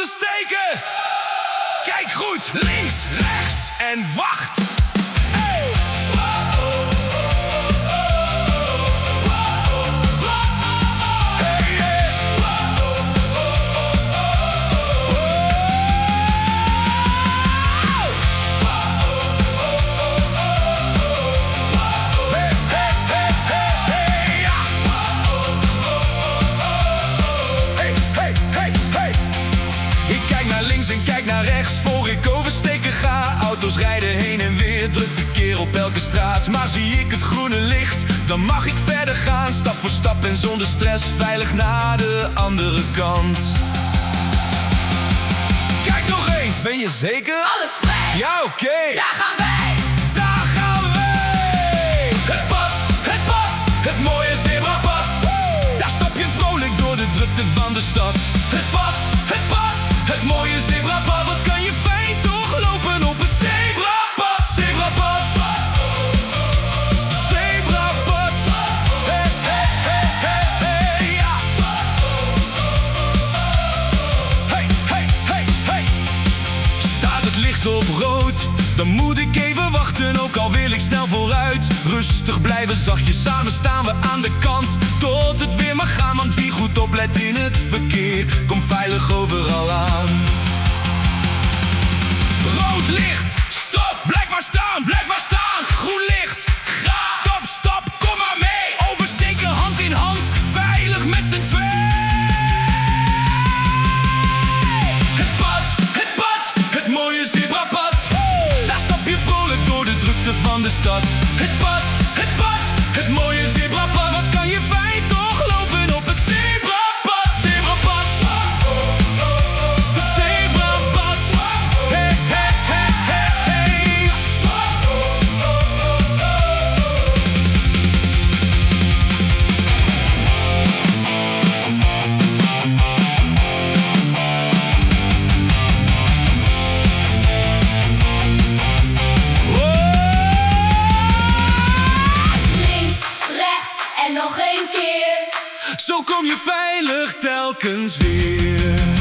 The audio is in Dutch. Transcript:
oversteken. Kijk goed, links, rechts en wacht. En kijk naar rechts voor ik oversteken ga. Auto's rijden heen en weer, druk verkeer op elke straat. Maar zie ik het groene licht, dan mag ik verder gaan. Stap voor stap en zonder stress, veilig naar de andere kant. Kijk nog eens, ben je zeker? Alles vrij, ja oké. Daar gaan wij, daar gaan wij. Het mooie zebrapad. Daar stap je vrolijk door de drukte van de stad. Het mooie zebrapad, wat kan je fijn toch lopen op het zebrapad. Zebrapad, zebrapad, hey, hey, hey, hey, hey, ja. Hey, hey, hey, hey. Staat het licht op rood, dan moet ik even wachten, ook al wil ik snel vooruit. Rustig blijven, zachtjes, samen staan we aan de kant. Tot het weer mag gaan, want wie goed oplet in het verkeer, komt veilig overal aan. Rood licht, stop, blijf maar staan, blijf maar staan. Groen licht, ga, stop, stop, kom maar mee. Oversteken hand in hand, veilig met z'n twee. Het mooie zebrapad. Daar stap je vrolijk door de drukte van de stad. Het mooie zebrapad. Wat kan je fijn toch lopen op het zebrapad. Zebrapad, zebrapad, hey, hey, hey, hey, hey. en nog een keer. Zo kom je veilig telkens weer.